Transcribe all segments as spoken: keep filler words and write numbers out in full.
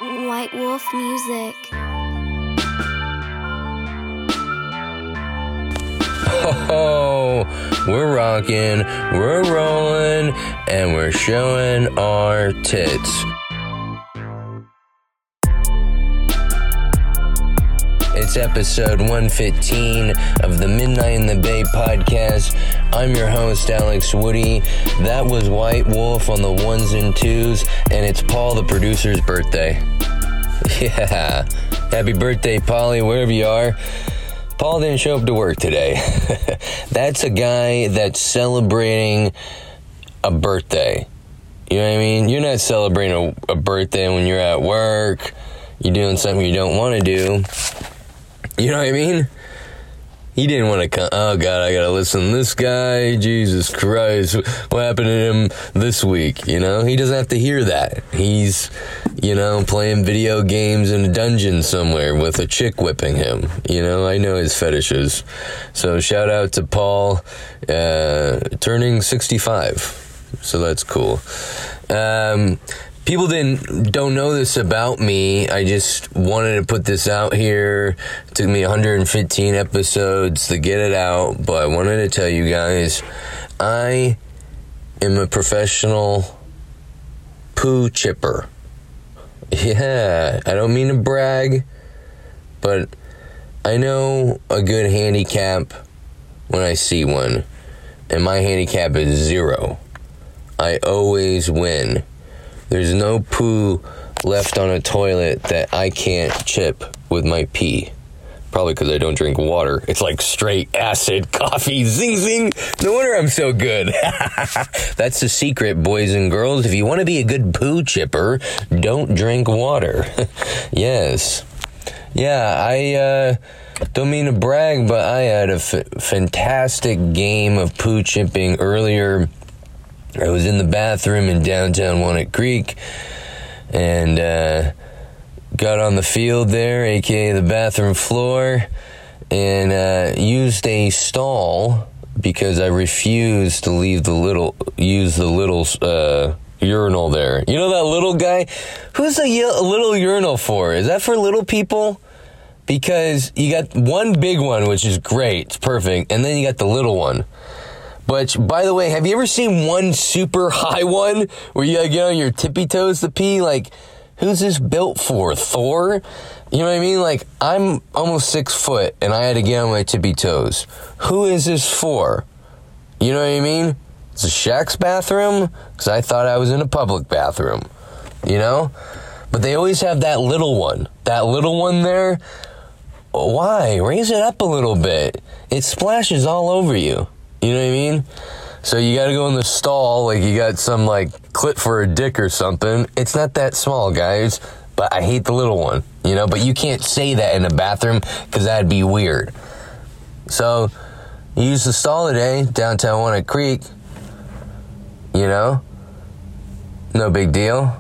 White Wolf Music. Oh, we're rocking, we're rolling, and we're showing our tits. It's episode one fifteen of the Midnight in the Bay podcast. I'm your host, Alex Woody. That was White Wolf on the ones and twos, and it's Paul, the producer's birthday. Yeah, happy birthday, Polly, wherever you are. Paul didn't show up to work today. That's a guy that's celebrating a birthday. You know what I mean? You're not celebrating a, a birthday when you're at work. You're doing something you don't want to do. You know what I mean? He didn't want to come. Oh, God, I got to listen to this guy. Jesus Christ. What happened to him this week? You know, he doesn't have to hear that. He's, you know, playing video games in a dungeon somewhere with a chick whipping him. You know, I know his fetishes. So shout out to Paul, uh, turning sixty-five. So that's cool. Um... People didn't don't know this about me. I just wanted to put this out here. It took me one hundred fifteen episodes to get it out, but I wanted to tell you guys, I am a professional poo chipper. Yeah, I don't mean to brag, but I know a good handicap when I see one, and my handicap is zero. I always win. There's no poo left on a toilet that I can't chip with my pee. Probably because I don't drink water. It's like straight acid coffee. Zing, zing. No wonder I'm so good. That's the secret, boys and girls. If you want to be a good poo chipper, don't drink water. Yes. Yeah, I uh, don't mean to brag, but I had a f- fantastic game of poo chipping earlier. I was in the bathroom in downtown Walnut Creek and uh, got on the field there, aka the bathroom floor, and uh, used a stall because I refused to leave the little, use the little uh, urinal there. You know that little guy? Who's the y- little urinal for? Is that for little people? Because you got one big one, which is great, it's perfect, and then you got the little one. But, by the way, have you ever seen one super high one where you gotta get on your tippy toes to pee? Like, who's this built for? Thor? You know what I mean? Like, I'm almost six foot and I had to get on my tippy toes. Who is this for? You know what I mean? It's a Shaq's bathroom? Because I thought I was in a public bathroom. You know? But they always have that little one. That little one there. Why? Raise it up a little bit. It splashes all over you. You know what I mean? So you gotta go in the stall like you got some like clip for a dick or something. It's not that small, guys, but I hate the little one, you know? But you can't say that in a bathroom because that'd be weird. So you use the stall today, downtown Walnut Creek, you know? No big deal.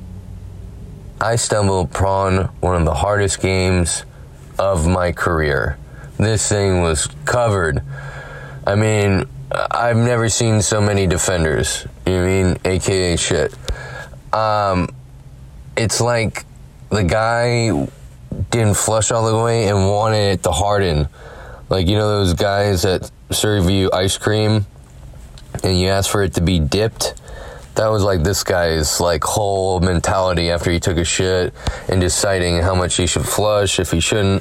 I stumbled upon one of the hardest games of my career. This thing was covered. I mean, I've never seen so many defenders. You know what I mean? A K A shit. Um, it's like the guy didn't flush all the way and wanted it to harden. Like, you know those guys that serve you ice cream and you ask for it to be dipped? That was like this guy's like whole mentality after he took a shit and deciding how much he should flush, if he shouldn't.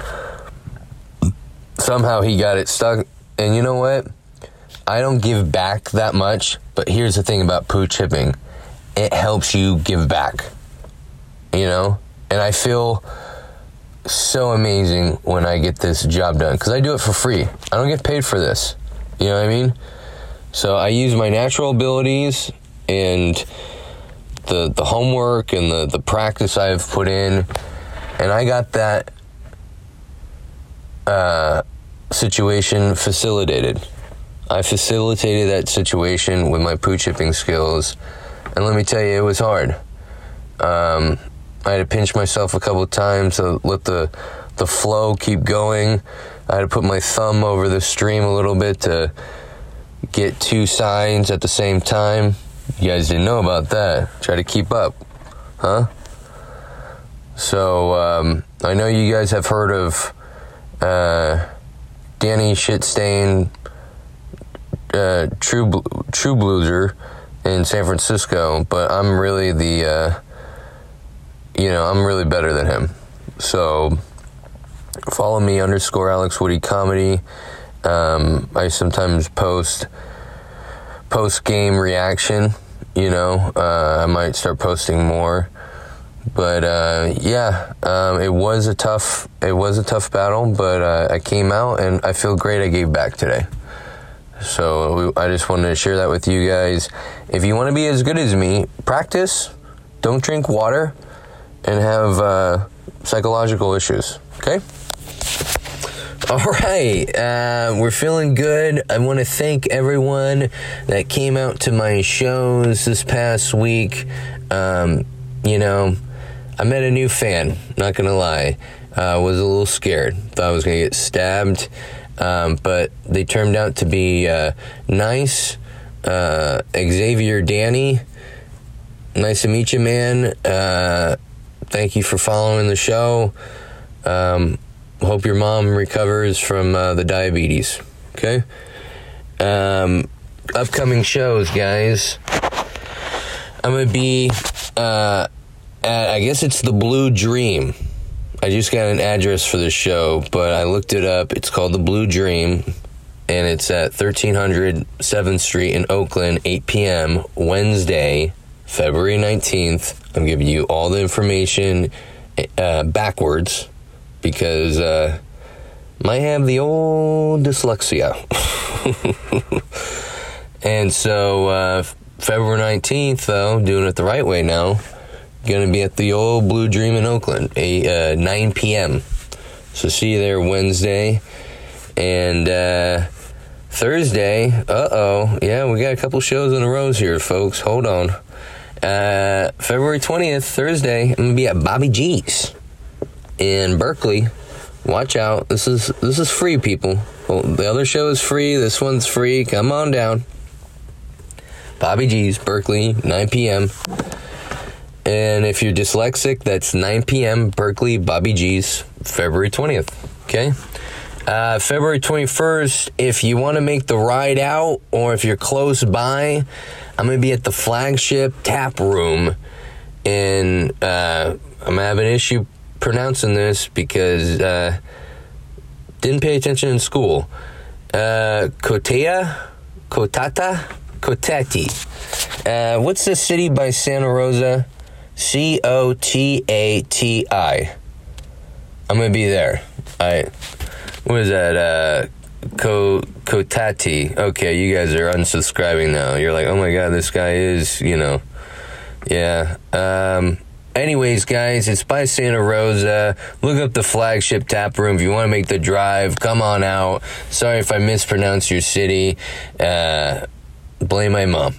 Somehow he got it stuck. And you know what? I don't give back that much, but here's the thing about poo chipping. It helps you give back. You know? And I feel so amazing when I get this job done, because I do it for free. I don't get paid for this. You know what I mean? So I use my natural abilities and the the homework and the, the practice I've put in, and I got that uh situation facilitated. I facilitated that situation with my poo chipping skills, and let me tell you, it was hard. Um, I had to pinch myself a couple of times to let the the flow keep going. I had to put my thumb over the stream a little bit to get two signs at the same time. You guys didn't know about that. Try to keep up, huh? So, um, I know you guys have heard of uh, Danny Shitstain, uh, True True Blueser in San Francisco, but I'm really the, uh, you know, I'm really better than him. So, follow me, underscore Alex Woody Comedy. Um, I sometimes post post-game reaction, you know. Uh, I might start posting more. But, uh, yeah, um, it was a tough, it was a tough battle, but uh, I came out and I feel great I gave back today. So we, I just wanted to share that with you guys. If you want to be as good as me, practice, don't drink water, and have uh, psychological issues, okay? All right, uh, we're feeling good. I want to thank everyone that came out to my shows this past week. Um, you know, I met a new fan, not going to lie. I uh, was a little scared. Thought I was going to get stabbed. Um, but they turned out to be uh, nice. Uh, Xavier Danny, nice to meet you, man. Uh, thank you for following the show. Um, hope your mom recovers from uh, the diabetes. Okay? Um, upcoming shows, guys. I'm going to be... Uh, at, I guess it's the Blue Dream. I just got an address for the show, but I looked it up. It's called the Blue Dream, and it's at thirteen hundred seventh Street in Oakland, eight p.m. Wednesday, February nineteenth. I'm giving you all the information uh, backwards because uh, might have the old dyslexia. And so uh, February nineteenth, though, doing it the right way now, going to be at the old Blue Dream in Oakland, a, uh, nine p.m. So see you there Wednesday. And uh, Thursday, uh-oh, yeah, we got a couple shows in a row here, folks. Hold on. Uh, February twentieth, Thursday, I'm going to be at Bobby G's in Berkeley. Watch out. This is this is free, people. Well, the other show is free. This one's free. Come on down. Bobby G's, Berkeley, nine p.m. And if you're dyslexic, that's nine p.m. Berkeley, Bobby G's, February twentieth. Okay? Uh, February twenty-first, if you want to make the ride out or if you're close by, I'm going to be at the Flagship Tap Room. And uh, I'm going to have an issue pronouncing this because uh, didn't pay attention in school. Uh, Cotea? Cotata? Cotati. Uh, what's the city by Santa Rosa? C O T A T I. I'm going to be there. All right. What is that? Uh, Co- Cotati. Okay, you guys are unsubscribing now. You're like, oh my God, this guy is, you know. Yeah. Um, anyways, guys, it's by Santa Rosa. Look up the Flagship Tap Room. If you want to make the drive, come on out. Sorry if I mispronounced your city. Uh... Blame my mom.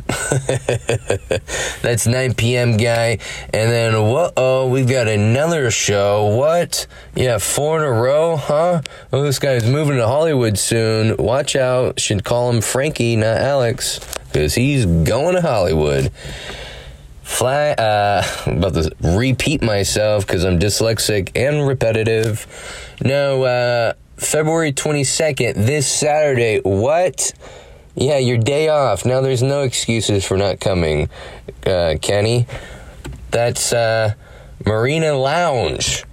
That's nine p.m. guy. And then, whoa, we've got another show. What? Yeah, four in a row, huh? Oh, this guy's moving to Hollywood soon. Watch out. Should call him Frankie, not Alex, because he's going to Hollywood. Fly, uh, I'm about to repeat myself because I'm dyslexic and repetitive. No, uh, February twenty-second, this Saturday. What? Yeah, your day off. Now there's no excuses for not coming, uh, Kenny. That's uh, Marina Lounge,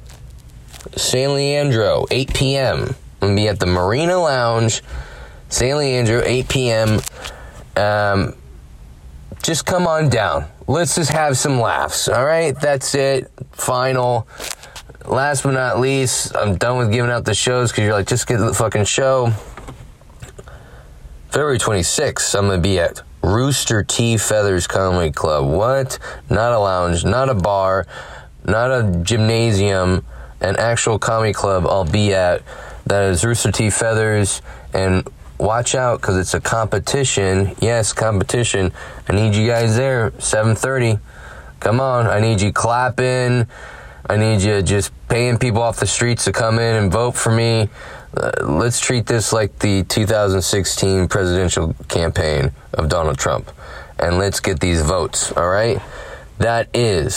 San Leandro, eight p.m. I'm going to be at the Marina Lounge, San Leandro, eight p.m. Um, just come on down. Let's just have some laughs, all right? That's it. Final. Last but not least, I'm done with giving out the shows because you're like, just get to the fucking show. February twenty-sixth, I'm going to be at Rooster T. Feathers Comedy Club. What? Not a lounge, not a bar, not a gymnasium, an actual comedy club I'll be at. That is Rooster T. Feathers. And watch out, because it's a competition. Yes, competition. I need you guys there, seven thirty. Come on, I need you clapping. I need you just paying people off the streets to come in and vote for me. Uh, let's treat this like the two thousand sixteen presidential campaign of Donald Trump. And let's get these votes, all right? That is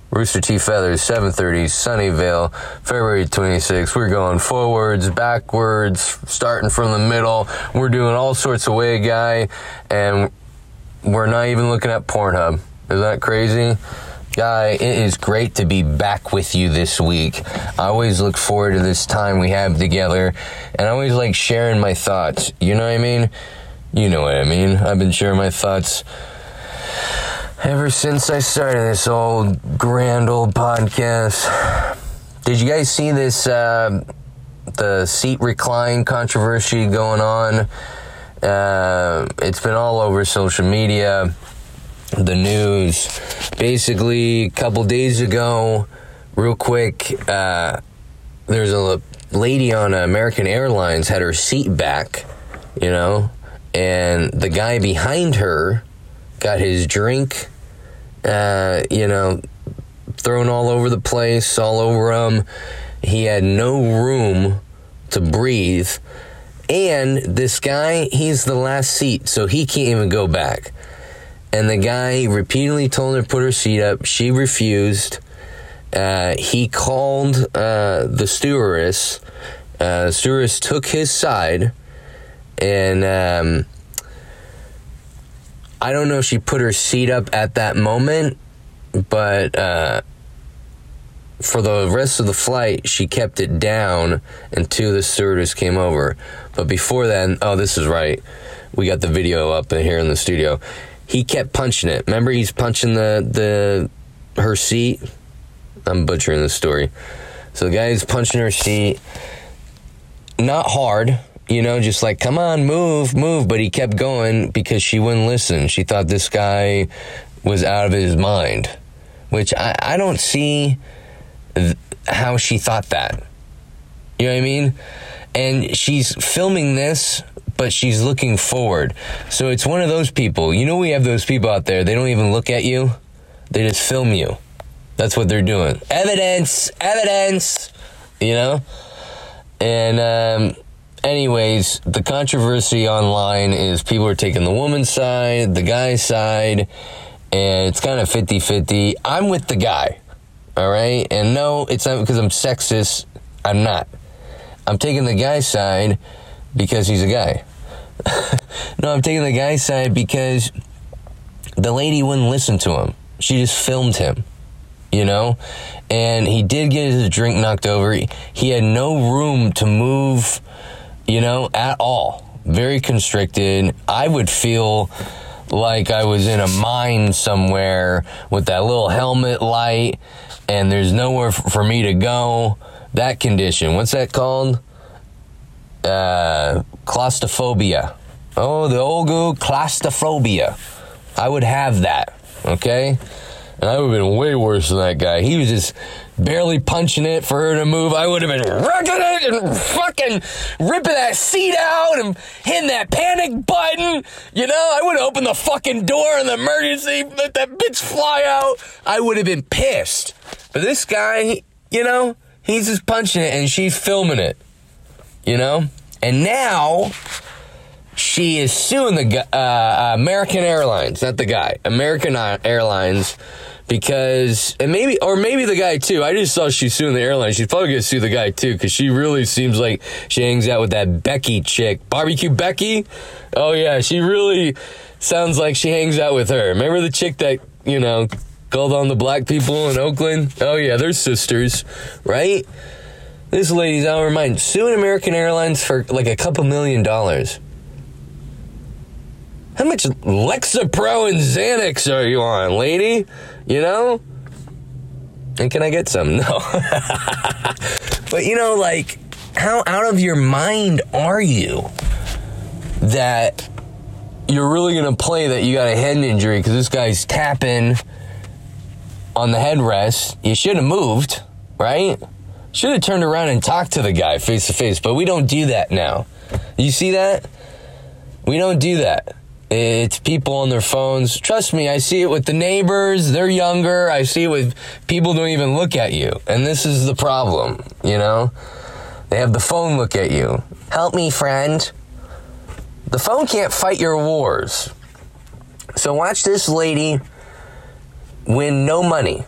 Rooster T. Feathers, seven thirty, Sunnyvale, February twenty-sixth. We're going forwards, backwards, starting from the middle. We're doing all sorts of way, guy, and we're not even looking at Pornhub. Is that crazy? Guy, it is great to be back with you this week. I always look forward to this time we have together, and I always like sharing my thoughts. You know what I mean? You know what I mean. I've been sharing my thoughts ever since I started this old grand old podcast. Did you guys see this, uh, the seat recline controversy going on? Uh, it's been all over social media, the news. Basically, a couple days ago, real quick, uh, there's a lady on American Airlines had her seat back, you know, and the guy behind her got his drink, uh, you know, thrown all over the place, all over him. He had no room to breathe. And this guy, he's the last seat, so he can't even go back. And the guy repeatedly told her to put her seat up. She refused. Uh, he called uh, the stewardess. Uh, the stewardess took his side. And um, I don't know if she put her seat up at that moment, but uh, for the rest of the flight, she kept it down until the stewardess came over. But before then, oh, this is right. We got the video up here in the studio. He kept punching it. Remember, he's punching the the her seat. I'm butchering the story. So the guy's punching her seat. Not hard. You know, just like, come on, move, move. But he kept going because she wouldn't listen. She thought this guy was out of his mind, which I, I don't see th- how she thought that. You know what I mean? And she's filming this, but she's looking forward. So it's one of those people. You know, we have those people out there. They don't even look at you. They just film you. That's what they're doing. Evidence, evidence, you know? And, um... anyways, the controversy online is people are taking the woman's side, the guy's side, and it's kind of fifty-fifty. I'm with the guy, all right? And no, it's not because I'm sexist. I'm not. I'm taking the guy's side because he's a guy. No, I'm taking the guy's side because the lady wouldn't listen to him. She just filmed him, you know? And he did get his drink knocked over. He had no room to move, you know, at all. Very constricted. I would feel like I was in a mine somewhere with that little helmet light and there's nowhere f- for me to go. That condition. What's that called? Uh, claustrophobia. Oh, the old goo, claustrophobia. I would have that, okay? And I would have been way worse than that guy. He was just barely punching it for her to move. I would have been wrecking it and fucking ripping that seat out and hitting that panic button. You know, I would have opened the fucking door in the emergency, let that bitch fly out. I would have been pissed. But this guy, you know, he's just punching it and she's filming it. You know? And now she is suing the uh, American Airlines, not the guy, American Airlines, because, and maybe, or maybe the guy too. I just saw she's suing the airline. She's probably going to sue the guy too, because she really seems like she hangs out with that Becky chick. Barbecue Becky? Oh yeah, she really sounds like she hangs out with her. Remember the chick that, you know, called on the black people in Oakland? Oh yeah, they're sisters, right? This lady's out of her mind, suing American Airlines for like a couple million dollars. How much Lexapro and Xanax are you on, lady? You know? And can I get some? No. But, you know, like, how out of your mind are you that you're really going to play that you got a head injury because this guy's tapping on the headrest? You should have moved, right? Should have turned around and talked to the guy face to face, but we don't do that now. You see that? We don't do that. It's people on their phones. Trust me, I see it with the neighbors. They're younger. I see it with people who don't even look at you. And this is the problem, you know? They have the phone look at you. Help me, friend. The phone can't fight your wars. So watch this lady win no money.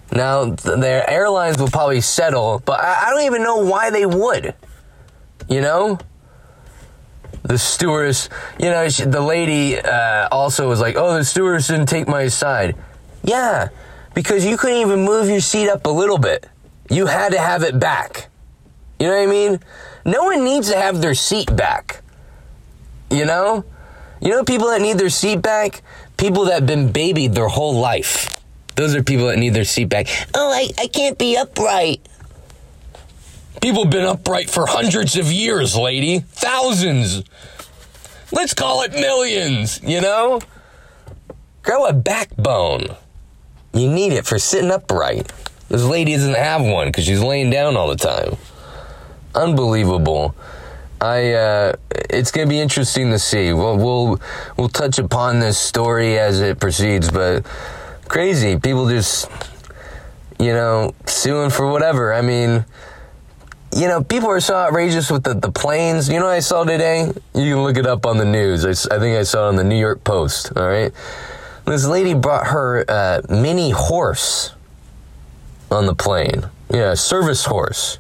Now, their airlines will probably settle, but I, I don't even know why they would. You know? The stewardess, you know, she, the lady uh, also was like, oh, the stewardess didn't take my side. Yeah, because you couldn't even move your seat up a little bit. You had to have it back. You know what I mean? No one needs to have their seat back. You know? You know people that need their seat back? People that have been babied their whole life. Those are people that need their seat back. Oh, I, I can't be upright. People have been upright for hundreds of years, lady. Thousands. Let's call it millions, you know? Grow a backbone. You need it for sitting upright. This lady doesn't have one because she's laying down all the time. Unbelievable. I, uh, it's going to be interesting to see. We'll, we'll, we'll touch upon this story as it proceeds, but crazy. People just, you know, suing for whatever. I mean, you know, people are so outrageous with the, the planes. You know what I saw today? You can look it up on the news. I, I think I saw it on the New York Post, all right? This lady brought her uh, mini horse on the plane. Yeah, service horse.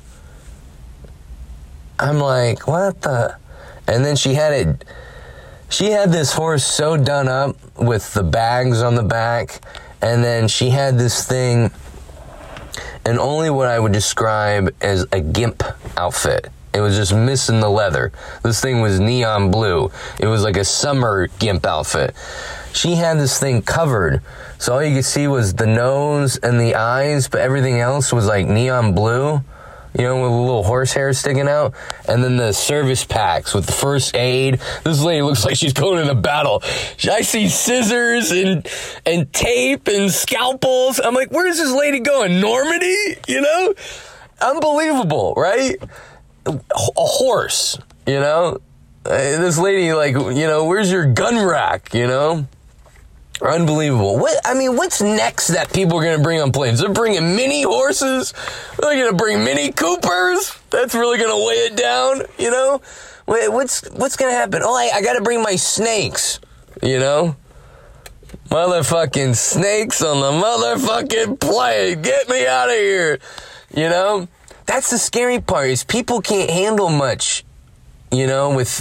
I'm like, what the? And then she had it, she had this horse so done up with the bags on the back, and then she had this thing, and only what I would describe as a gimp outfit. It was just missing the leather. This thing was neon blue. It was like a summer gimp outfit. She had this thing covered, so all you could see was the nose and the eyes, but everything else was like neon blue. You know, with a little horsehair sticking out. And then the service packs with the first aid. This lady looks like she's going into battle. I see scissors and and tape and scalpels. I'm like, where's this lady going? Normandy? You know? Unbelievable, right? A horse, you know? This lady, like, you know, where's your gun rack, you know? Unbelievable. What, I mean, what's next that people are going to bring on planes? They're bringing mini horses? They're going to bring mini Coopers? That's really going to weigh it down, you know? Wait, what's what's going to happen? Oh, I, I got to bring my snakes, you know? Motherfucking snakes on the motherfucking plane. Get me out of here, you know? That's the scary part, is people can't handle much, you know, with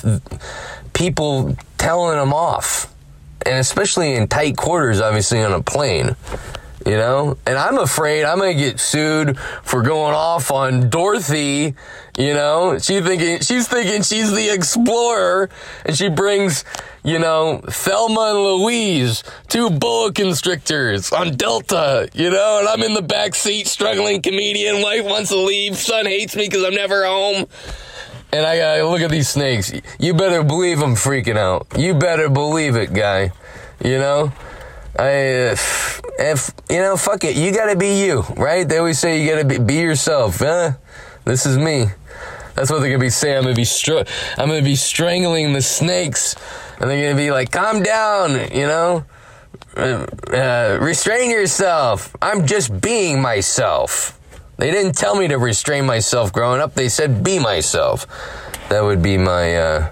people telling them off. And especially in tight quarters, obviously, on a plane, you know? And I'm afraid I'm going to get sued for going off on Dorothy, you know? She thinking, she's thinking she's the explorer, and she brings, you know, Thelma and Louise, two boa constrictors on Delta, you know? And I'm in the back seat, struggling comedian, wife wants to leave, son hates me because I'm never home. And I gotta look at these snakes. You better believe I'm freaking out. You better believe it, guy. You know? I, if, if, you know, fuck it. You gotta be you, right? They always say you gotta be, be yourself. Huh? This is me. That's what they're gonna be saying. I'm gonna be str- I'm gonna be strangling the snakes. And they're gonna be like, calm down, you know? Uh, uh, restrain yourself. I'm just being myself. They didn't tell me to restrain myself growing up. They said be myself. That would be my, uh,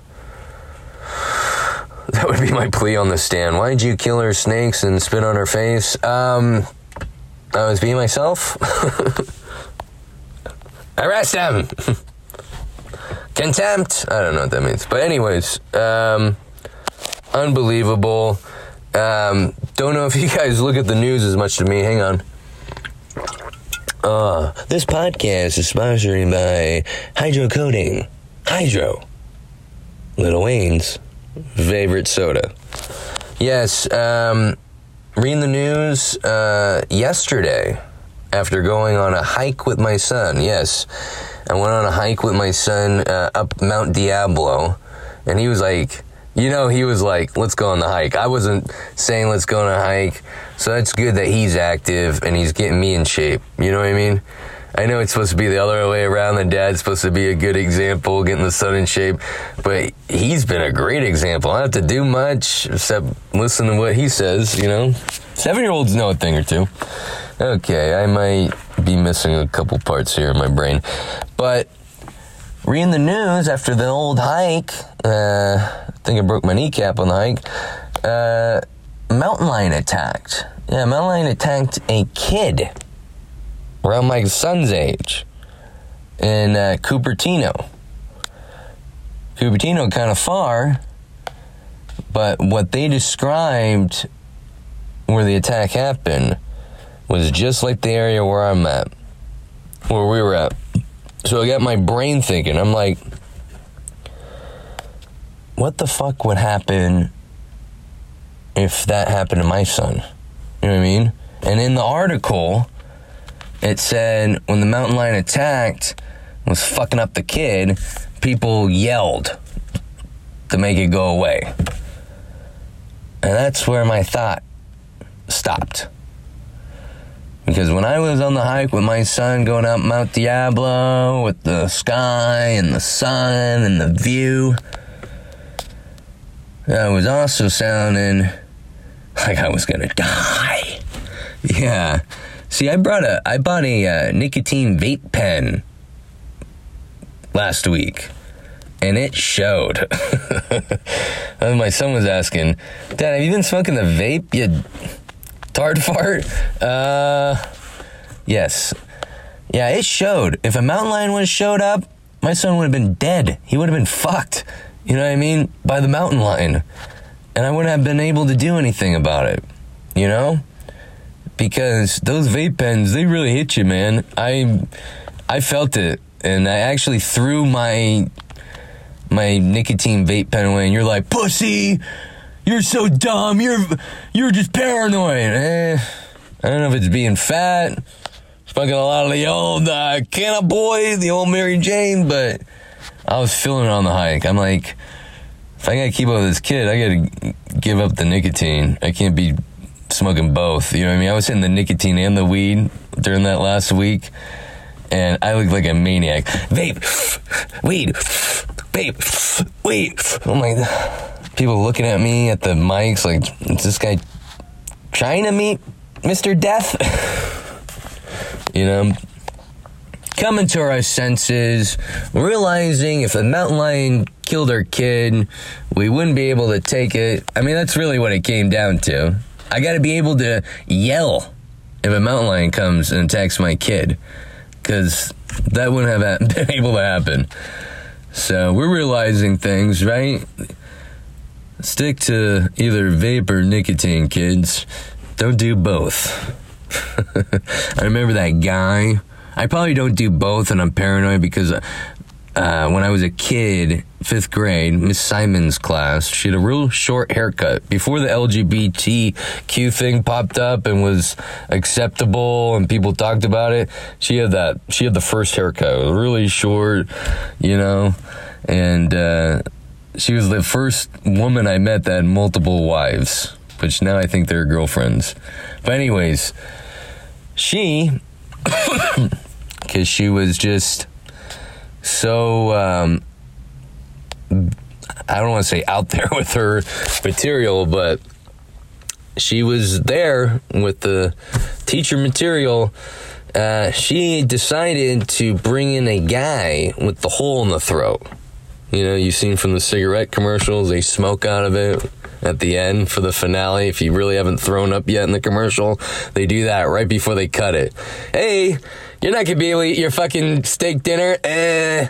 that would be my plea on the stand. Why did you kill her snakes and spit on her face? Um, I was being myself. Arrest them. Contempt. I don't know what that means. But anyways, um, unbelievable. Um, don't know if you guys look at the news as much to me. Hang on. Uh, this podcast is sponsored by Hydro Coating. Hydro. Lil Wayne's favorite soda. Yes, um, reading the news, uh, yesterday, after going on a hike with my son. Yes, I went on a hike with my son, uh, up Mount Diablo, and he was like, you know, he was like, let's go on the hike. I wasn't saying let's go on a hike, so it's good that he's active and he's getting me in shape. You know what I mean? I know it's supposed to be the other way around. The dad's supposed to be a good example, getting the son in shape, but he's been a great example. I don't have to do much except listen to what he says, you know? Seven-year-olds know a thing or two. Okay, I might be missing a couple parts here in my brain, but reading the news after the old hike, uh, I think I broke my kneecap on the hike, uh, mountain lion attacked. Yeah, mountain lion attacked a kid. around my son's age in uh, Cupertino. Cupertino kind of far, but what they described where the attack happened was just like the area where I'm at, where we were at. So I got my brain thinking. I'm like, what the fuck would happen if that happened to my son? You know what I mean? And in the article, it said when the mountain lion attacked, was fucking up the kid, people yelled to make it go away. And that's where my thought stopped. Because when I was on the hike with my son going up Mount Diablo with the sky and the sun and the view, I was also sounding like I was gonna die. Yeah. See, I brought a, I bought a uh, nicotine vape pen last week, and it showed. And my son was asking, Dad, have you been smoking the vape, you tard fart? Uh, yes. Yeah, it showed. If a mountain lion would have showed up, my son would have been dead. He would have been fucked, you know what I mean, by the mountain lion. And I wouldn't have been able to do anything about it, you know? Because those vape pens, they really hit you, man. I I felt it. And I actually threw my my nicotine vape pen away, and you're like, pussy, you're so dumb, you're you're just paranoid. Eh, I don't know if it's being fat, smoking a lot of the old uh, Canna Boy, the old Mary Jane, but I was feeling it on the hike. I'm like, if I gotta keep up with this kid, I gotta give up the nicotine. I can't be smoking both, you know what I mean? I was hitting the nicotine and the weed during that last week, and I looked like a maniac. Vape, weed, vape, weed. Oh my God. People looking at me at the mics like, is this guy trying to meet Mister Death? You know, coming to our senses, realizing if a mountain lion killed our kid, we wouldn't be able to take it. I mean, that's really what it came down to. I got to be able to yell if a mountain lion comes and attacks my kid, because that wouldn't have been able to happen. So we're realizing things, right? Stick to either vape or nicotine, kids. Don't do both. I remember that guy. I probably don't do both, and I'm paranoid because uh, when I was a kid, fifth grade, Miss Simon's class, she had a real short haircut. Before the L G B T Q thing popped up and was acceptable and people talked about it, she had that, she had the first haircut. It was really short, you know, and uh, she was the first woman I met that had multiple wives, which now I think they're girlfriends. But anyways, she, because she was just so, um, I don't want to say out there with her material, but she was there with the teacher material. Uh, she decided to bring in a guy with the hole in the throat. You know, you've seen from the cigarette commercials, they smoke out of it at the end for the finale. If you really haven't thrown up yet in the commercial, they do that right before they cut it. Hey, you're not going to be able to eat your fucking steak dinner. Eh.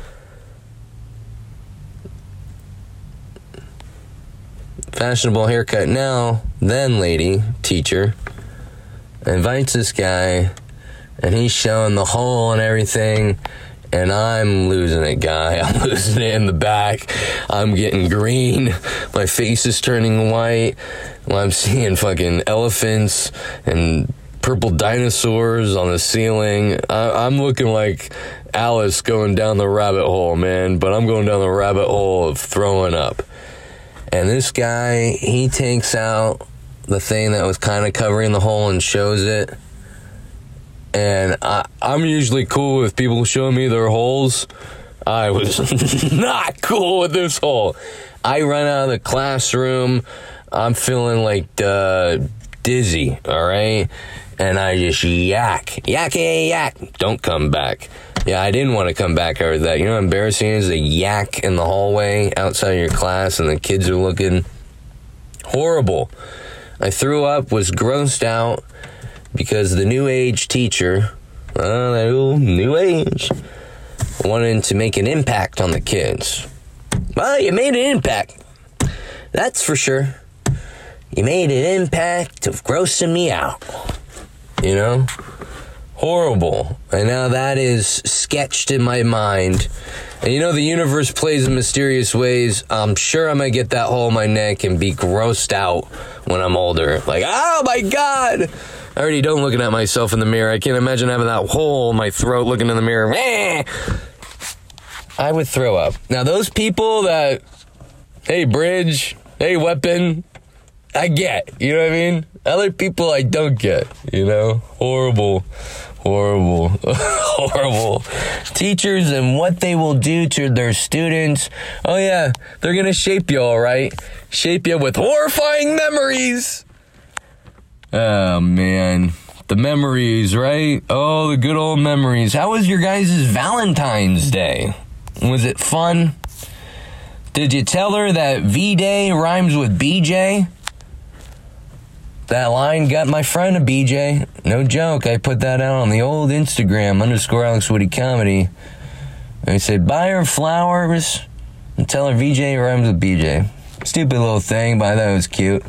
Fashionable haircut now, then lady, teacher, invites this guy, and he's showing the hole and everything, and I'm losing it, guy. I'm losing it in the back. I'm getting green. My face is turning white. I'm seeing fucking elephants and purple dinosaurs on the ceiling. I, I'm looking like Alice going down the rabbit hole, man, but I'm going down the rabbit hole of throwing up. And this guy, he takes out the thing that was kind of covering the hole and shows it. And I, I'm usually cool with people showing me their holes. I was not cool with this hole. I run out of the classroom. I'm feeling like uh, dizzy, all right? And I just yak, yak, yak, don't come back. Yeah, I didn't want to come back over that. You know how embarrassing it is to yak in the hallway outside of your class and the kids are looking horrible. I threw up, was grossed out because the new age teacher, Uh, that old new age. Wanting to make an impact on the kids. Well, you made an impact. That's for sure. You made an impact of grossing me out. You know? Horrible. And now that is sketched in my mind. And you know, the universe plays in mysterious ways. I'm sure I'm going to get that hole in my neck and be grossed out when I'm older. Like, oh my God! I already don't looking at myself in the mirror. I can't imagine having that hole in my throat looking in the mirror. I would throw up. Now, those people that, hey, Bridge, hey, Weapon, I get. You know what I mean? Other people I don't get, you know? Horrible. Horrible. Horrible. Teachers and what they will do to their students. Oh, yeah, they're going to shape you, all right? Shape you with horrifying memories. Oh, man. The memories, right? Oh, the good old memories. How was your guys' Valentine's Day? Was it fun? Did you tell her that V-Day rhymes with B J? That line got my friend a B J. No joke. I put that out on the old Instagram, underscore Alex Woody Comedy. I said, buy her flowers and tell her V J rhymes with B J. Stupid little thing, but I thought it was cute.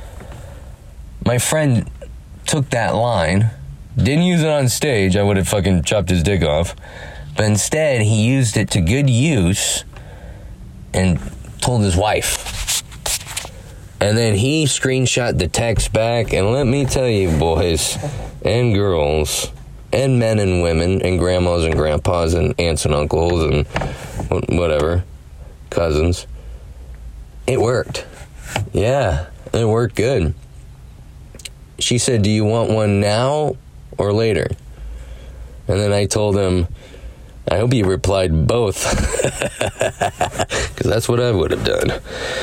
My friend took that line, didn't use it on stage. I would have fucking chopped his dick off. But instead, he used it to good use and told his wife. And then he screenshot the text back, and let me tell you, boys and girls and men and women and grandmas and grandpas and aunts and uncles and whatever, cousins, it worked. Yeah, it worked good. She said, do you want one now or later? And then I told him, I hope he replied both. Because that's what I would have done.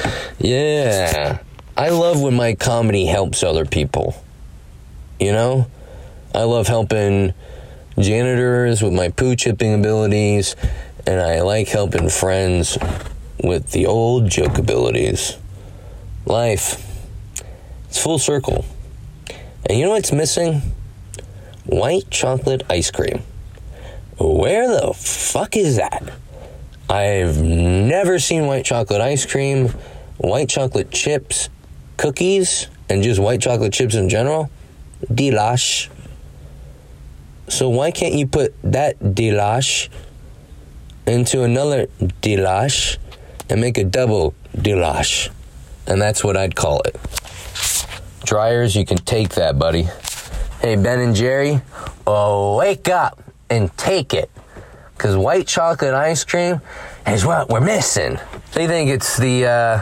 Yeah. I love when my comedy helps other people. You know? I love helping janitors with my poo chipping abilities. And I like helping friends with the old joke abilities. Life. It's full circle. And you know what's missing? White chocolate ice cream. Where the fuck is that? I've never seen white chocolate ice cream, white chocolate chips, cookies, and just white chocolate chips in general. Delish. So why can't you put that delish into another delish and make a double delish? And that's what I'd call it. Dryers, you can take that, buddy. Hey, Ben and Jerry, oh, wake up and take it. Because white chocolate ice cream is what we're missing. They think it's the, uh,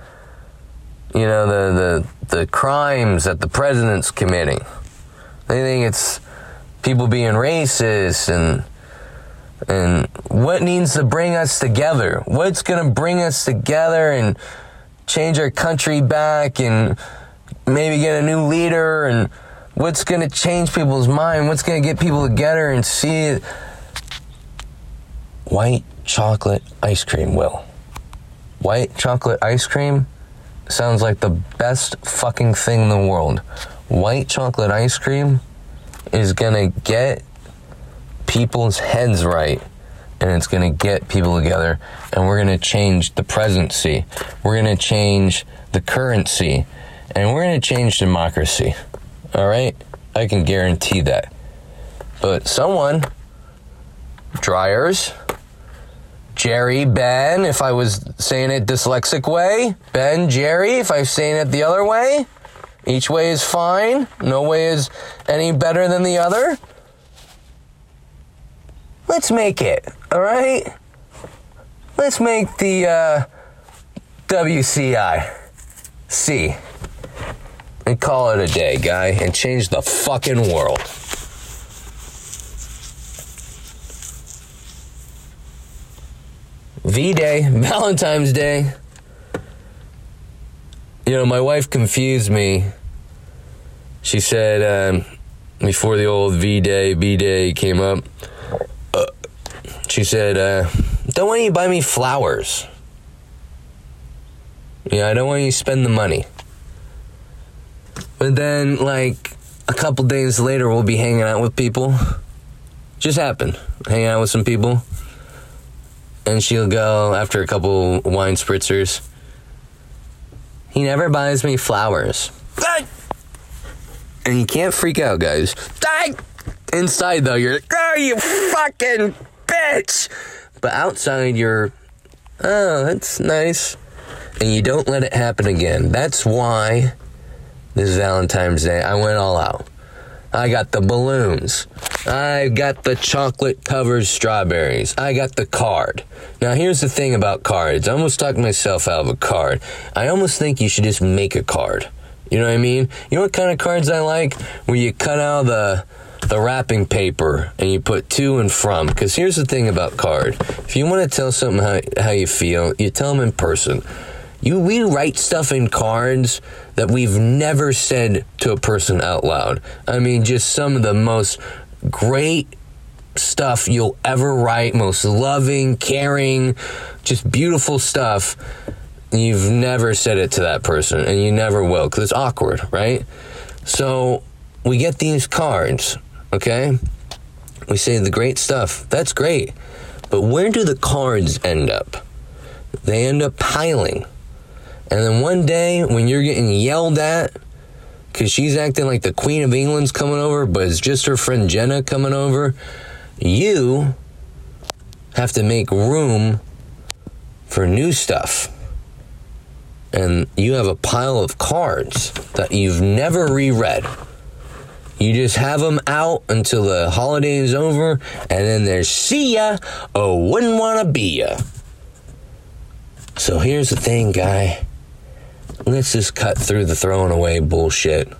you know, the, the, the crimes that the president's committing. They think it's people being racist and, and what needs to bring us together. What's going to bring us together and change our country back and maybe get a new leader, and what's going to change people's mind? What's going to get people together and see it? White chocolate ice cream, Will. White chocolate ice cream sounds like the best fucking thing in the world. White chocolate ice cream is going to get people's heads right, and it's going to get people together, and we're going to change the presidency. We're going to change the currency, and we're going to change democracy. All right? I can guarantee that. But someone, Dryers, Jerry, Ben, if I was saying it dyslexic way, Ben, Jerry, if I was saying it the other way, each way is fine. No way is any better than the other. Let's make it, all right? Let's make the uh, W C I C and call it a day, guy, and change the fucking world. V-Day, Valentine's Day. You know, my wife confused me. She said, um, before the old V-Day, B-Day came up, uh, she said, uh, don't want you to buy me flowers. Yeah, I don't want you to spend the money. But then, like, a couple days later, we'll be hanging out with people, Just happened. Hanging out with some people. And she'll go, after a couple wine spritzers, he never buys me flowers. And you can't freak out, guys. Inside, though, you're like, oh, you fucking bitch. But outside, you're, oh, that's nice. And you don't let it happen again. That's why this Valentine's Day, I went all out. I got the balloons. I got the chocolate-covered strawberries. I got the card. Now, here's the thing about cards. I almost talked myself out of a card. I almost think you should just make a card. You know what I mean? You know what kind of cards I like? Where you cut out the the wrapping paper and you put to and from. Because here's the thing about card. If you want to tell something how, how you feel, you tell them in person. You, we write stuff in cards that we've never said to a person out loud. I mean, just some of the most great stuff you'll ever write, most loving, caring, just beautiful stuff. You've never said it to that person, and you never will, because it's awkward, right? So we get these cards, okay? We say the great stuff. That's great. But where do the cards end up? They end up piling. And then one day, when you're getting yelled at, because she's acting like the Queen of England's coming over, but it's just her friend Jenna coming over, you have to make room for new stuff. And you have a pile of cards that you've never reread. You just have them out until the holiday is over, and then there's see ya, oh, wouldn't want to be ya. So here's the thing, guy. Let's just cut through the throwing away bullshit.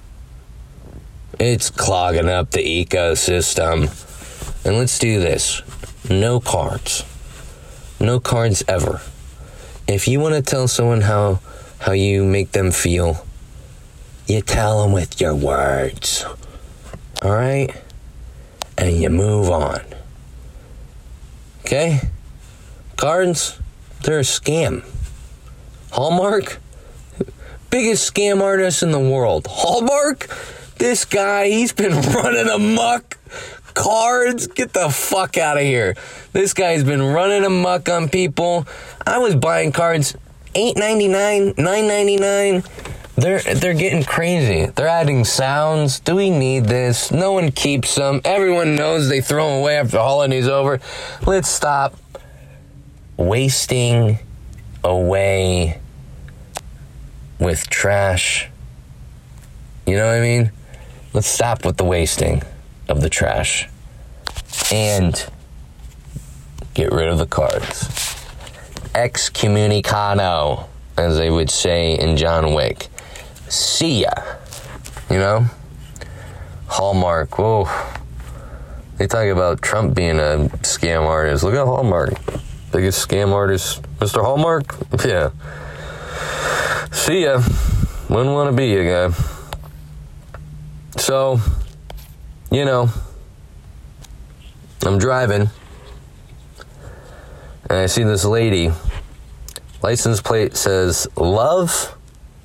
It's clogging up the ecosystem. And let's do this. No cards. No cards ever. If you want to tell someone how, how you make them feel, you tell them with your words. All right? And you move on. Okay? Cards, they're a scam. Hallmark? Biggest scam artist in the world. Hallmark? This guy, he's been running amok. Cards? Get the fuck out of here. This guy's been running amok on people. I was buying cards eight ninety-nine, nine ninety-nine. They're they're getting crazy. They're adding sounds. Do we need this? No one keeps them. Everyone knows they throw them away after the holiday's over. Let's stop wasting away with trash. You know what I mean? Let's stop with the wasting of the trash and get rid of the cards. Excommunicado, as they would say in John Wick. See ya. You know? Hallmark. Whoa. They talk about Trump being a scam artist. Look at Hallmark. Biggest scam artist. Mister Hallmark? Yeah. See ya. Wouldn't want to be a guy. So, you know, I'm driving, and I see this lady, license plate says, love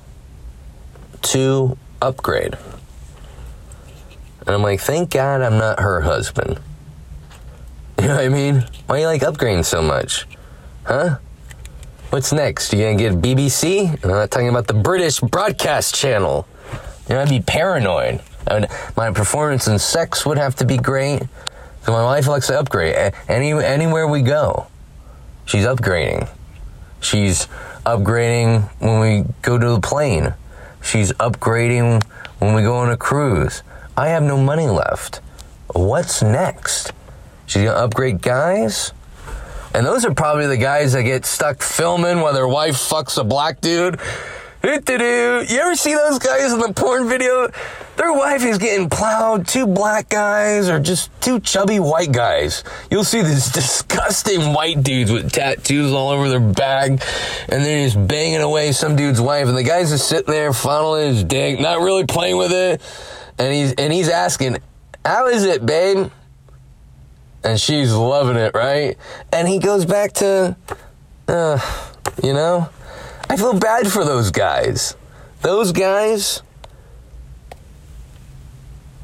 to upgrade. And I'm like, thank God I'm not her husband. You know what I mean? Why do you like upgrading so much? Huh? What's next? You gonna get B B C? I'm not talking about the British broadcast channel. You know, I'd be paranoid. I would, my performance in sex would have to be great. So my wife likes to upgrade. Any, anywhere we go, she's upgrading. She's upgrading when we go to the plane. She's upgrading when we go on a cruise. I have no money left. What's next? She's gonna upgrade guys? And those are probably the guys that get stuck filming while their wife fucks a black dude. You ever see those guys in the porn video? Their wife is getting plowed. Two black guys or just two chubby white guys. You'll see these disgusting white dudes with tattoos all over their back, and they're just banging away some dude's wife, and the guy's just sitting there fondling his dick, not really playing with it, and he's and he's asking, "How is it, babe?" And she's loving it, right? And he goes back to, uh, you know, I feel bad for those guys. Those guys,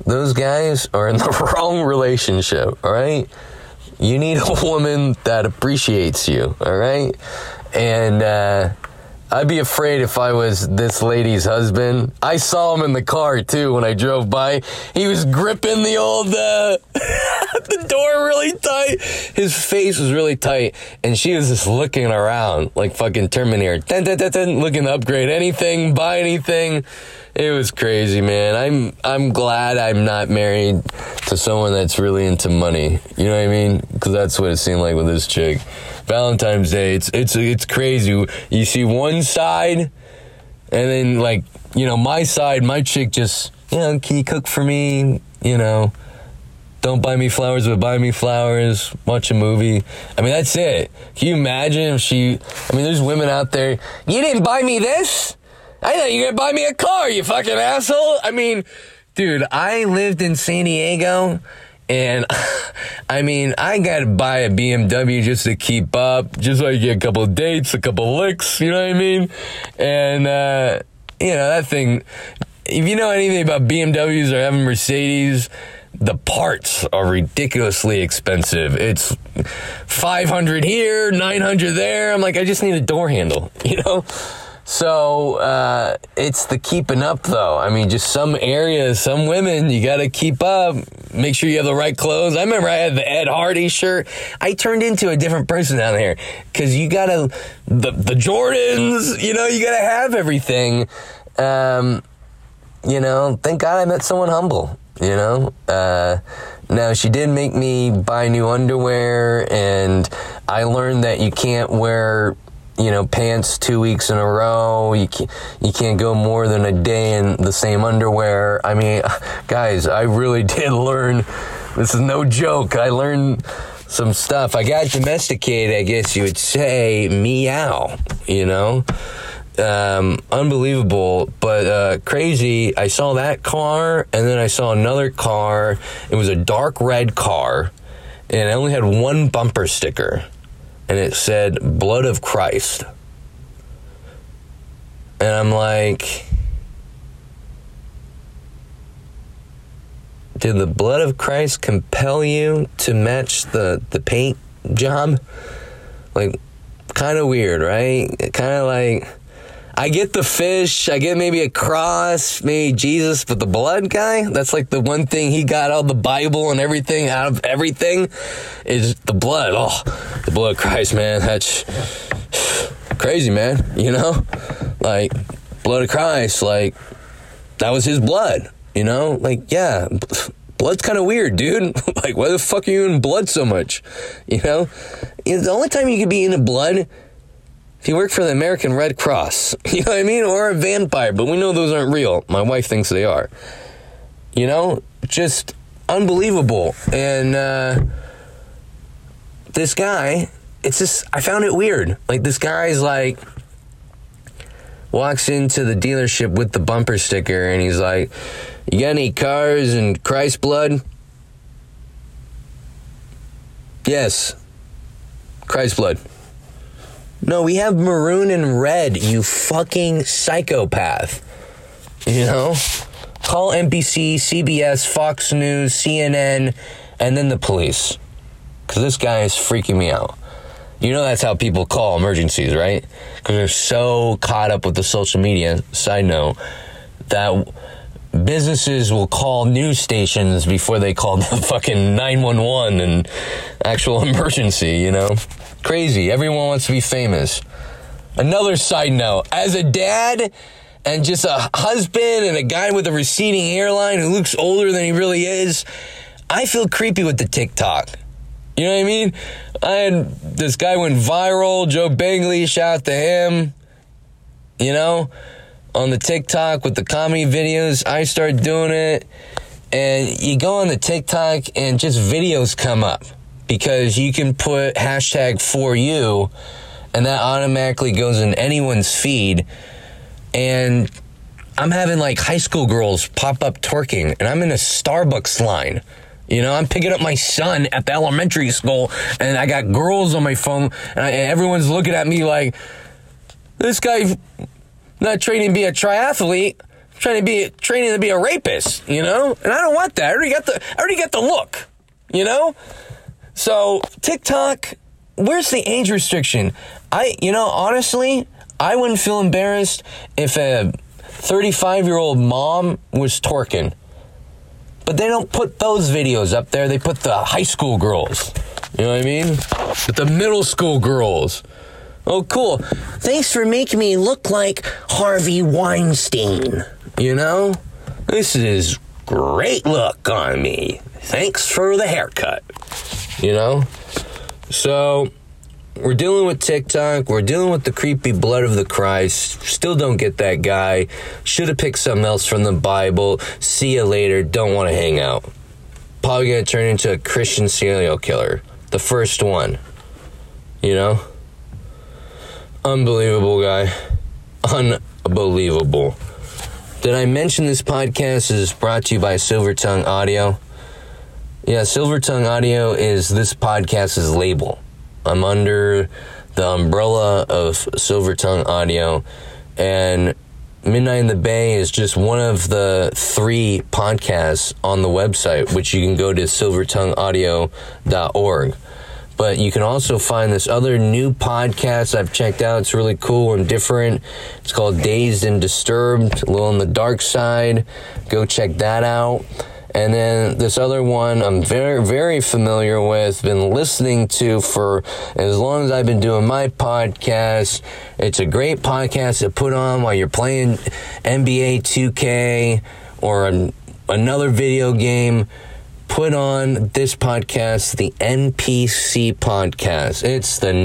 those guys are in the wrong relationship, all right? You need a woman that appreciates you, all right? And uh, I'd be afraid if I was this lady's husband. I saw him in the car, too, when I drove by. He was gripping the old, uh, the door really tight. His face was really tight, and she was just looking around like fucking Terminator. Dun, dun, dun, dun, looking to upgrade anything, buy anything. It was crazy, man. I'm I'm glad I'm not married to someone that's really into money. You know what I mean? Because that's what it seemed like with this chick. Valentine's Day, it's it's it's crazy. You see one side, and then like you know my side, my chick just you know can you cook for me? You know, don't buy me flowers, but buy me flowers. Watch a movie. I mean that's it. Can you imagine if she? I mean, there's women out there. You didn't buy me this. I thought you were going to buy me a car, you fucking asshole. I mean, dude, I lived in San Diego, and, I mean, I got to buy a B M W just to keep up, just so I get a couple of dates, a couple of licks, you know what I mean? And, uh, you know, that thing, if you know anything about B M Ws or having Mercedes, the parts are ridiculously expensive. It's five hundred here, nine hundred there. I'm like, I just need a door handle, you know? So, uh, it's the keeping up, though. I mean, just some areas, some women, you gotta keep up. Make sure you have the right clothes. I remember I had the Ed Hardy shirt. I turned into a different person down there. Because you gotta, the, the Jordans, you know, you gotta have everything. Um, you know, thank God I met someone humble, you know. Uh, now, she did make me buy new underwear, and I learned that you can't wear... you know, pants two weeks in a row. You can't, you can't go more than a day in the same underwear. I mean, guys, I really did learn. This is no joke. I learned some stuff. I got domesticated, I guess you would say. Meow, you know? Um, unbelievable, but uh, crazy. I saw that car, and then I saw another car. It was a dark red car, and it only had one bumper sticker. And it said, Blood of Christ. And I'm like, did the blood of Christ compel you to match the, the paint job? Like, kind of weird, right? Kind of like, I get the fish, I get maybe a cross, maybe Jesus, but the blood guy, that's like the one thing he got out of the Bible and everything, out of everything, is the blood. Oh, the blood of Christ, man, that's crazy, man, you know? Like, blood of Christ, like, that was his blood, you know? Like, yeah, blood's kind of weird, dude. Like, why the fuck are you in blood so much, you know? The only time you could be into blood... if you work for the American Red Cross, you know what I mean? Or a vampire, but we know those aren't real. My wife thinks they are. You know? Just unbelievable. And uh, this guy, it's just, I found it weird. Like, this guy's like, walks into the dealership with the bumper sticker, and he's like, you got any cars and Christ blood? Yes. Christ blood. No, we have maroon and red, you fucking psychopath. You know? Call N B C, C B S, Fox News, C N N, and then the police. Because this guy is freaking me out. You know that's how people call emergencies, right? Because they're so caught up with the social media, side note, that businesses will call news stations before they call the fucking nine one one and actual emergency, you know? Crazy. Everyone wants to be famous. Another side note, as a dad and just a husband and a guy with a receding hairline who looks older than he really is, I feel creepy with the TikTok. You know what I mean? I had this guy went viral, Joe Begley, shout out to him, you know, on the TikTok with the comedy videos. I started doing it, and you go on the TikTok and just videos come up. Because you can put hashtag for you, and that automatically goes in anyone's feed. And I'm having like high school girls pop up twerking, and I'm in a Starbucks line. You know, I'm picking up my son at the elementary school, and I got girls on my phone, and, I, and everyone's looking at me like, this guy not training to be a triathlete, trying to be training to be a rapist, you know? And I don't want that. I already got the I already got the look, you know? So TikTok, where's the age restriction? I, you know, honestly, I wouldn't feel embarrassed if a thirty-five-year-old mom was twerking. But they don't put those videos up there. They put the high school girls. You know what I mean? With the middle school girls. Oh, cool. Thanks for making me look like Harvey Weinstein. You know? This is great look on me. Thanks for the haircut. You know? So, we're dealing with TikTok. We're dealing with the creepy blood of the Christ. Still don't get that guy. Should have picked something else from the Bible. See you later. Don't want to hang out. Probably going to turn into a Christian serial killer. The first one. You know? Unbelievable guy. Unbelievable. Did I mention this podcast is brought to you by Silver Tongue Audio? Yeah, Silver Tongue Audio is this podcast's label. I'm under the umbrella of Silver Tongue Audio, and Midnight in the Bay is just one of the three podcasts on the website, which you can go to silver tongue audio dot org. But you can also find this other new podcast I've checked out. It's really cool and different. It's called Dazed and Disturbed, a little on the dark side. Go check that out. And then this other one I'm very, very familiar with, been listening to for as long as I've been doing my podcast. It's a great podcast to put on while you're playing N B A two K or an, another video game. Put on this podcast, the N P C podcast. It's the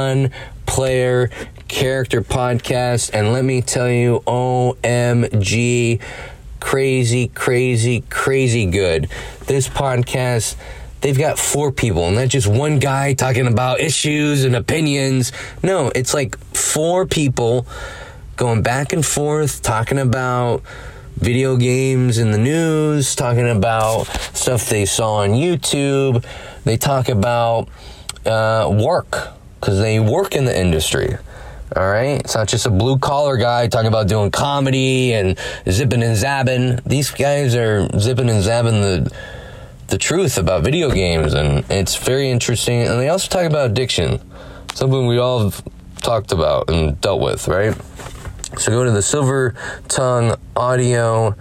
non-player character podcast. And let me tell you, O M G, crazy, crazy, crazy good. This podcast, they've got four people, not just one guy talking about issues and opinions. No, it's like four people going back and forth, talking about video games in the news, talking about stuff they saw on YouTube. They talk about uh, work, because they work in the industry. All right? It's not just a blue-collar guy talking about doing comedy and zipping and zapping. These guys are zipping and zapping the the truth about video games, and it's very interesting. And they also talk about addiction, something we all have talked about and dealt with, right? So go to the Silver Tongue Audio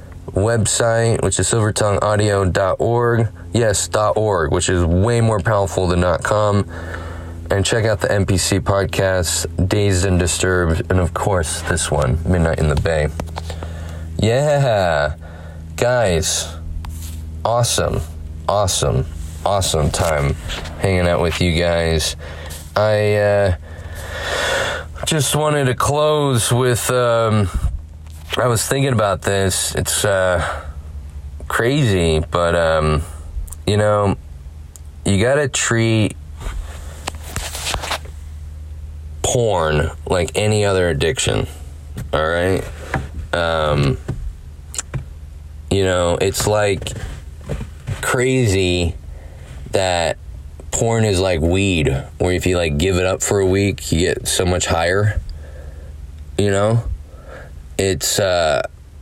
website, which is silver tongue audio dot org. Yes, .org, which is way more powerful than .com. And check out the N P C podcast, Dazed and Disturbed, and of course this one, Midnight in the Bay. Yeah, guys, awesome, awesome, awesome time hanging out with you guys. I uh, just wanted to close with, um, I was thinking about this. It's uh, crazy, but, um, you know, you gotta treat porn like any other addiction, all right? Um, you know, it's like crazy that porn is like weed, where if you like give it up for a week, you get so much higher, you know? It's, uh,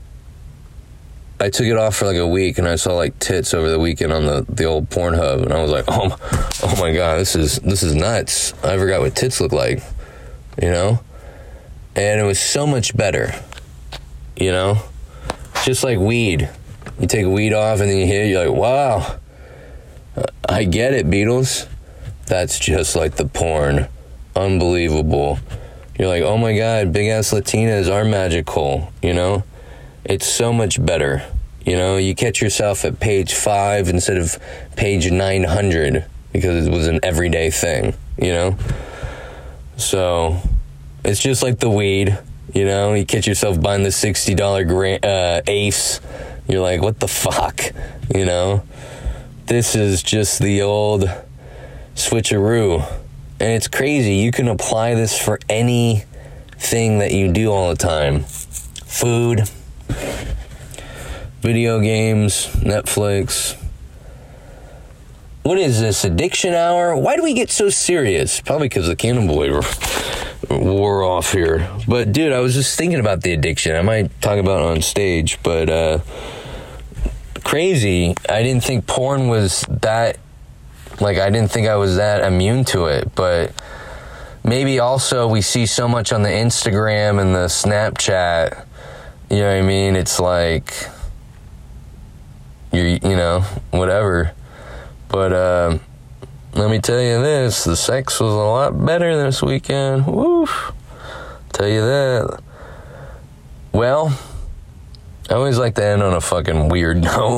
I took it off for like a week, and I saw like tits over the weekend on the, the old Pornhub, and I was like, oh, oh my God, this is, this is nuts. I forgot what tits look like. You know? And it was so much better. You know? Just like weed. You take weed off and then you hit it, you're like, wow. I get it, Beatles. That's just like the porn. Unbelievable. You're like, oh my God, big ass Latinas are magical. You know? It's so much better. You know? You catch yourself at page five instead of page nine hundred because it was an everyday thing. You know? So, it's just like the weed, you know? You catch yourself buying the sixty dollars gra- uh, Ace. You're like, what the fuck? You know? This is just the old switcheroo. And it's crazy. You can apply this for anything that you do all the time. Food, video games, Netflix. What is this, addiction hour? Why do we get so serious? Probably because the Cannon Boy wore off here. But, dude, I was just thinking about the addiction. I might talk about it on stage, but uh, crazy. I didn't think porn was that, like, I didn't think I was that immune to it. But maybe also we see so much on the Instagram and the Snapchat, you know what I mean? It's like, you you know, whatever. But, uh, let me tell you this, the sex was a lot better this weekend. Woof. Tell you that. Well, I always like to end on a fucking weird note.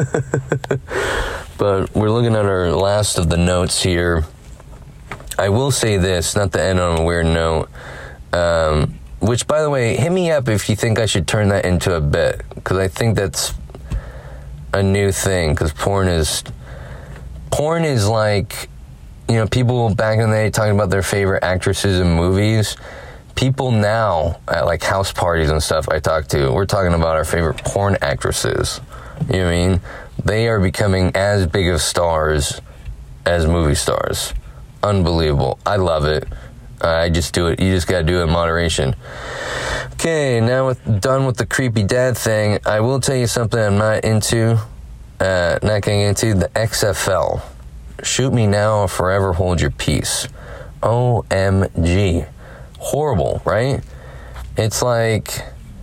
But we're looking at our last of the notes here. I will say this, not to end on a weird note, um, which, by the way, hit me up if you think I should turn that into a bit, because I think that's a new thing, because porn is... Porn is like, you know, people back in the day talking about their favorite actresses in movies. People now, at like house parties and stuff I talk to, we're talking about our favorite porn actresses. You know what I mean? They are becoming as big of stars as movie stars. Unbelievable. I love it. Uh, I just do it. You just got to do it in moderation. Okay, now with done with the creepy dad thing, I will tell you something I'm not into. Uh, not getting into the X F L. Shoot me now or forever hold your peace. O M G. Horrible, right? It's like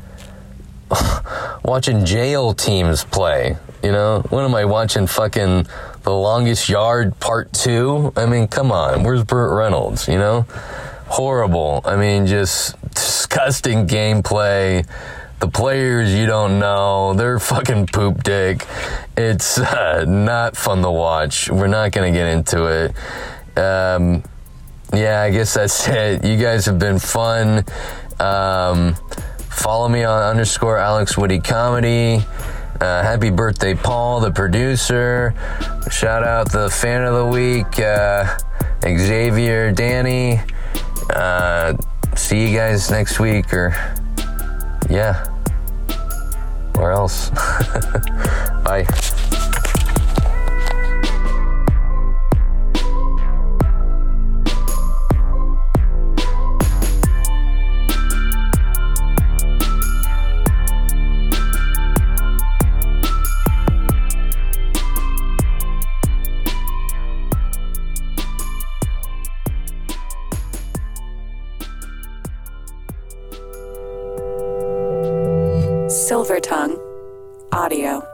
watching jail teams play, you know? What am I watching, fucking The Longest Yard Part two? I mean, come on. Where's Burt Reynolds, you know? Horrible. I mean, just disgusting gameplay. The players you don't know, they're fucking poop dick. It's uh, not fun to watch. We're not going to get into it. Um, yeah, I guess that's it. You guys have been fun. Um, follow me on underscore Alex Woody Comedy. Uh, happy birthday, Paul, the producer. Shout out the fan of the week, uh, Xavier, Danny. Uh, see you guys next week, or yeah. Or else. Bye. Silver Tongue Audio.